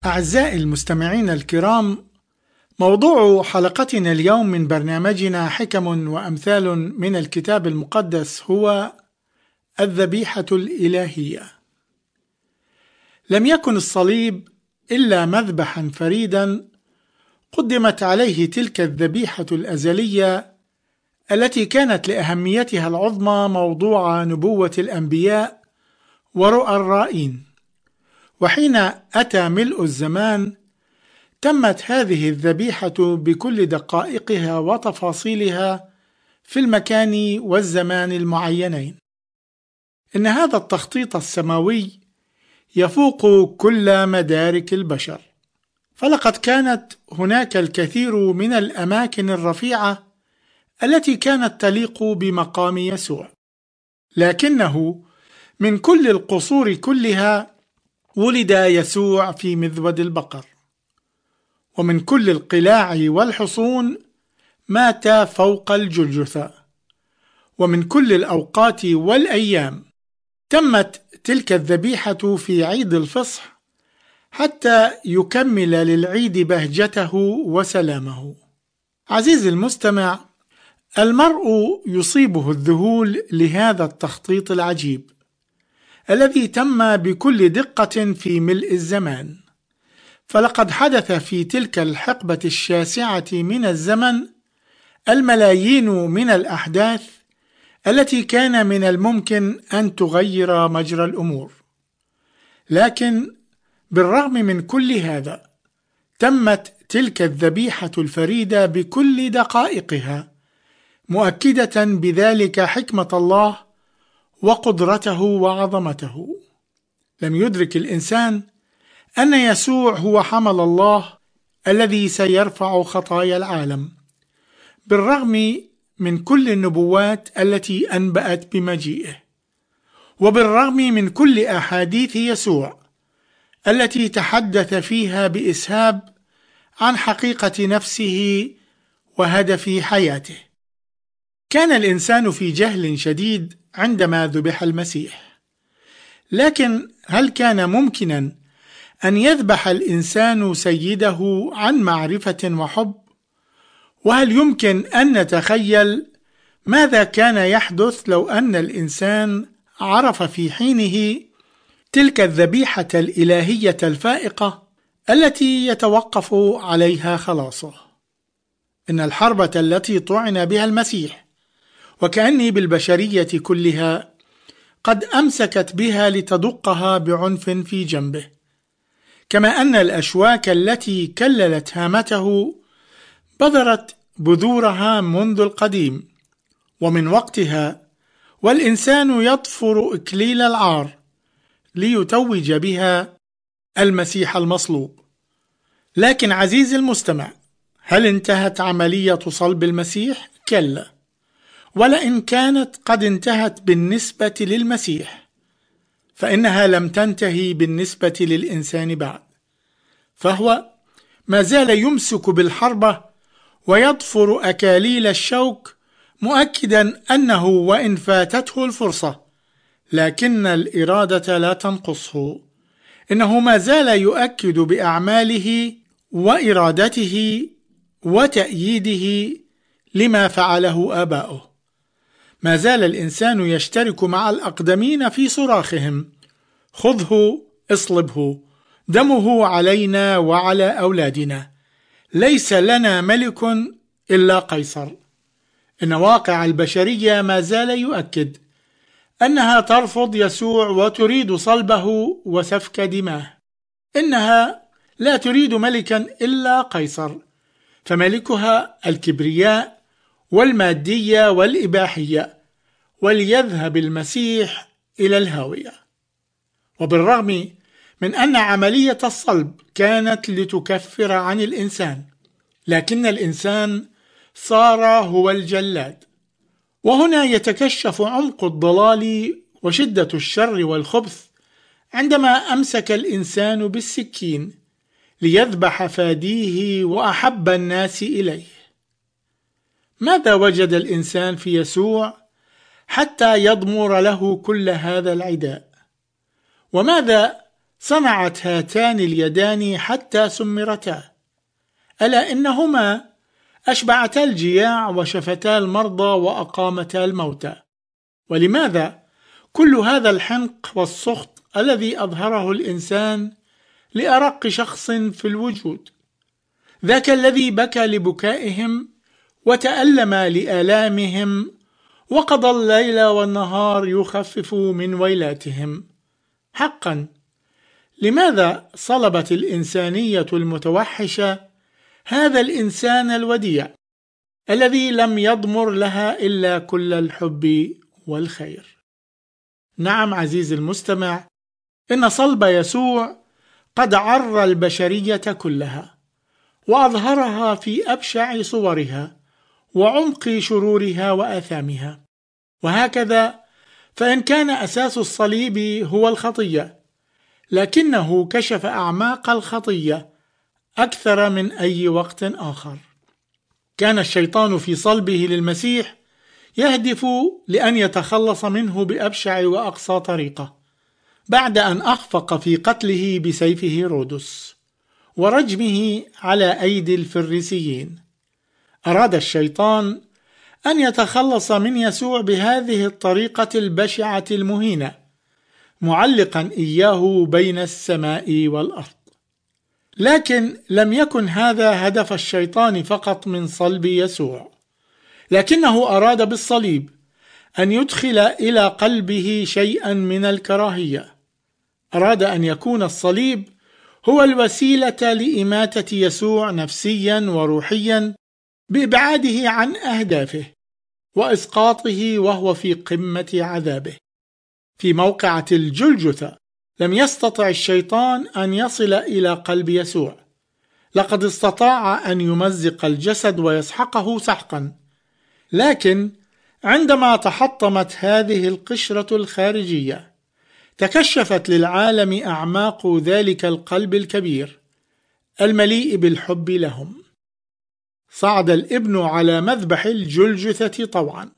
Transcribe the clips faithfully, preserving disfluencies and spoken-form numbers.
أعزائي المستمعين الكرام، موضوع حلقتنا اليوم من برنامجنا حكم وأمثال من الكتاب المقدس هو الذبيحة الإلهية. لم يكن الصليب إلا مذبحا فريدا قدمت عليه تلك الذبيحة الأزلية التي كانت لأهميتها العظمى موضوع نبوة الأنبياء ورؤى الرائين. وحين أتى ملء الزمان تمت هذه الذبيحة بكل دقائقها وتفاصيلها في المكان والزمان المعينين. إن هذا التخطيط السماوي يفوق كل مدارك البشر، فلقد كانت هناك الكثير من الأماكن الرفيعة التي كانت تليق بمقام يسوع، لكنه من كل القصور كلها ولد يسوع في مذود البقر، ومن كل القلاع والحصون مات فوق الجلجثة، ومن كل الأوقات والأيام تمت تلك الذبيحة في عيد الفصح حتى يكمل للعيد بهجته وسلامه. عزيزي المستمع، المرء يصيبه الذهول لهذا التخطيط العجيب الذي تم بكل دقة في ملء الزمان، فلقد حدث في تلك الحقبة الشاسعة من الزمن الملايين من الأحداث التي كان من الممكن أن تغير مجرى الأمور. لكن بالرغم من كل هذا تمت تلك الذبيحة الفريدة بكل دقائقها، مؤكدة بذلك حكمة الله وقدرته وعظمته. لم يدرك الإنسان أن يسوع هو حمل الله الذي سيرفع خطايا العالم، بالرغم من كل النبوات التي أنبأت بمجيئه، وبالرغم من كل أحاديث يسوع التي تحدث فيها بإسهاب عن حقيقة نفسه وهدف حياته. كان الإنسان في جهل شديد عندما ذبح المسيح، لكن هل كان ممكنا أن يذبح الإنسان سيده عن معرفة وحب؟ وهل يمكن أن نتخيل ماذا كان يحدث لو أن الإنسان عرف في حينه تلك الذبيحة الإلهية الفائقة التي يتوقف عليها خلاصه؟ إن الحربة التي طعن بها المسيح وكأني بالبشرية كلها قد أمسكت بها لتدقها بعنف في جنبه، كما أن الأشواك التي كللت هامته بذرت بذورها منذ القديم، ومن وقتها والإنسان يطفر إكليل العار ليتوج بها المسيح المصلوب. لكن عزيزي المستمع، هل انتهت عملية صلب المسيح؟ كلا، ولئن كانت قد انتهت بالنسبة للمسيح فإنها لم تنتهي بالنسبة للإنسان بعد، فهو ما زال يمسك بالحربة ويضفر أكاليل الشوك، مؤكدا أنه وإن فاتته الفرصة لكن الإرادة لا تنقصه. إنه ما زال يؤكد بأعماله وإرادته وتأييده لما فعله آباؤه. ما زال الإنسان يشترك مع الأقدمين في صراخهم: خذه، اصلبه، دمه علينا وعلى أولادنا، ليس لنا ملك إلا قيصر. إن واقع البشرية ما زال يؤكد أنها ترفض يسوع وتريد صلبه وسفك دماه. إنها لا تريد ملكا إلا قيصر، فملكها الكبرياء والمادية والإباحية، وليذهب المسيح إلى الهاوية. وبالرغم من أن عملية الصلب كانت لتكفر عن الإنسان، لكن الإنسان صار هو الجلاد. وهنا يتكشف عمق الضلال وشدة الشر والخبث عندما أمسك الإنسان بالسكين ليذبح فاديه وأحب الناس إليه. ماذا وجد الإنسان في يسوع حتى يضمر له كل هذا العداء؟ وماذا صنعت هاتان اليدان حتى سمرتا، ألا إنهما أشبعتا الجياع وشفتا المرضى وأقامتا الموتى. ولماذا كل هذا الحنق والسخط الذي أظهره الإنسان لأرق شخص في الوجود؟ ذاك الذي بكى لبكائهم وتألم لآلامهم وقضى الليل والنهار يخفف من ويلاتهم. حقا، لماذا صلبت الإنسانية المتوحشة هذا الإنسان الوديع الذي لم يضمر لها إلا كل الحب والخير؟ نعم عزيزي المستمع، إن صلب يسوع قد عر البشرية كلها وأظهرها في أبشع صورها وعمق شرورها وآثامها. وهكذا فإن كان أساس الصليب هو الخطية، لكنه كشف أعماق الخطية أكثر من أي وقت آخر. كان الشيطان في صلبه للمسيح يهدف لأن يتخلص منه بأبشع وأقصى طريقة، بعد أن أخفق في قتله بسيفه رودس ورجمه على أيدي الفريسيين. أراد الشيطان أن يتخلص من يسوع بهذه الطريقة البشعة المهينة، معلقا إياه بين السماء والأرض. لكن لم يكن هذا هدف الشيطان فقط من صلب يسوع، لكنه أراد بالصليب أن يدخل إلى قلبه شيئا من الكراهية. أراد أن يكون الصليب هو الوسيلة لإماتة يسوع نفسيا وروحيا بإبعاده عن أهدافه وإسقاطه وهو في قمة عذابه. في موقعة الجلجثة لم يستطع الشيطان أن يصل إلى قلب يسوع. لقد استطاع أن يمزق الجسد ويسحقه سحقا، لكن عندما تحطمت هذه القشرة الخارجية تكشفت للعالم أعماق ذلك القلب الكبير المليء بالحب لهم. صعد الابن على مذبح الجلجثة طوعا،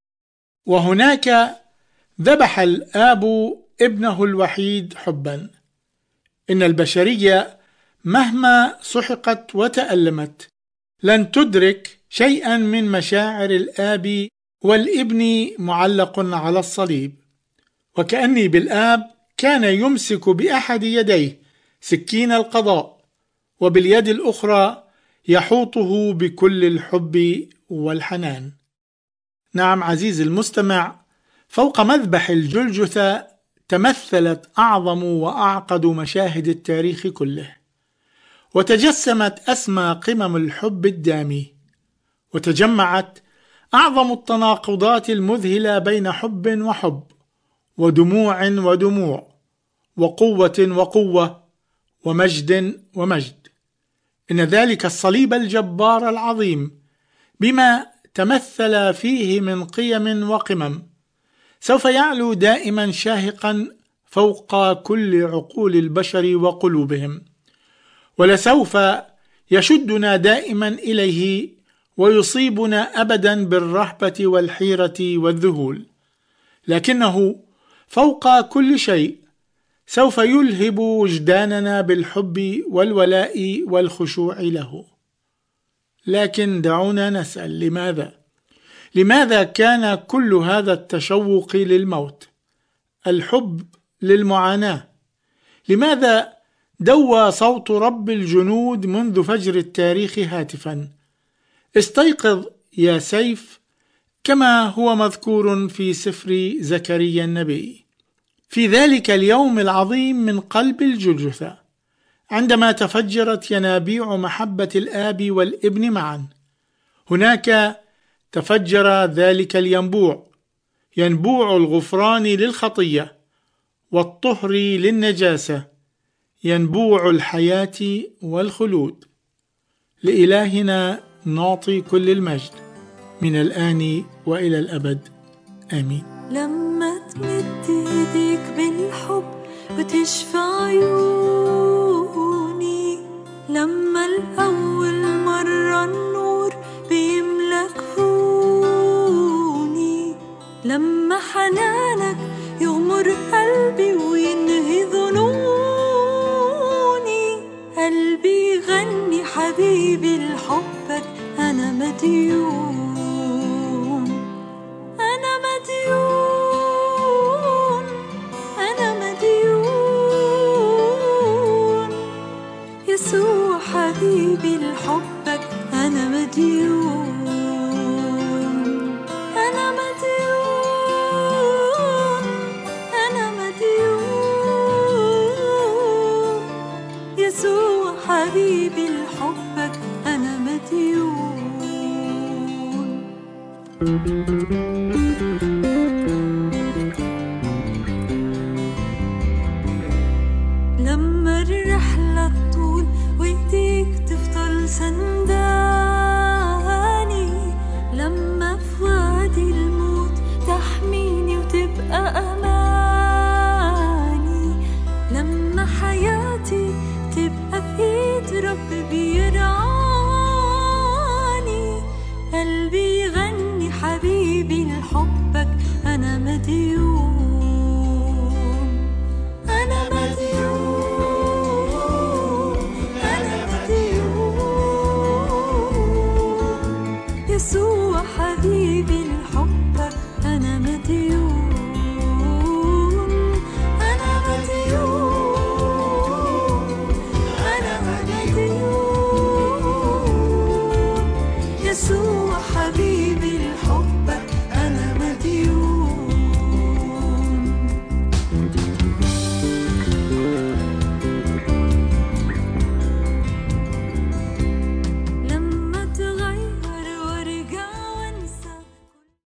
وهناك ذبح الآب ابنه الوحيد حبا. إن البشرية مهما سحقت وتألمت لن تدرك شيئا من مشاعر الآب والابن معلق على الصليب، وكأني بالآب كان يمسك بأحد يديه سكين القضاء، وباليد الأخرى يحوطه بكل الحب والحنان. نعم عزيزي المستمع، فوق مذبح الجلجثة تمثلت أعظم وأعقد مشاهد التاريخ كله، وتجسمت أسمى قمم الحب الدامي، وتجمعت أعظم التناقضات المذهلة بين حب وحب، ودموع ودموع، وقوة وقوة، ومجد ومجد. إن ذلك الصليب الجبار العظيم بما تمثل فيه من قيم وقمم سوف يعلو دائما شاهقا فوق كل عقول البشر وقلوبهم، ولسوف يشدنا دائما إليه ويصيبنا أبدا بالرهبة والحيرة والذهول. لكنه فوق كل شيء سوف يلهب وجداننا بالحب والولاء والخشوع له. لكن دعونا نسأل، لماذا؟ لماذا كان كل هذا التشوق للموت، الحب للمعاناة؟ لماذا دوى صوت رب الجنود منذ فجر التاريخ هاتفا: استيقظ يا سيف، كما هو مذكور في سفر زكريا النبي، في ذلك اليوم العظيم من قلب الجلجثة، عندما تفجرت ينابيع محبة الآب والابن معا. هناك تفجر ذلك الينبوع، ينبوع الغفران للخطية والطهر للنجاسة، ينبوع الحياة والخلود. لإلهنا نعطي كل المجد من الآن وإلى الأبد، آمين. لما تمد ايديك بالحب وتشفى عيوني، لما الأول مرة النور بيملى كفوني، لما حنانك يغمر قلبي وينهي ظنوني، قلبي غني حبيبي لحبك أنا مديون، أنا مديون، أنا مديون، يسوع حبيبي لحبك أنا مديون، أنا مديون، أنا مديون، يسوع حبيبي لحبك أنا مديون. لما الرحلة تطول وإيديك تفضل سنداني، لما في وادي الموت تحميني وتبقى أماني، لما حياتي تبقى في إيد رب بي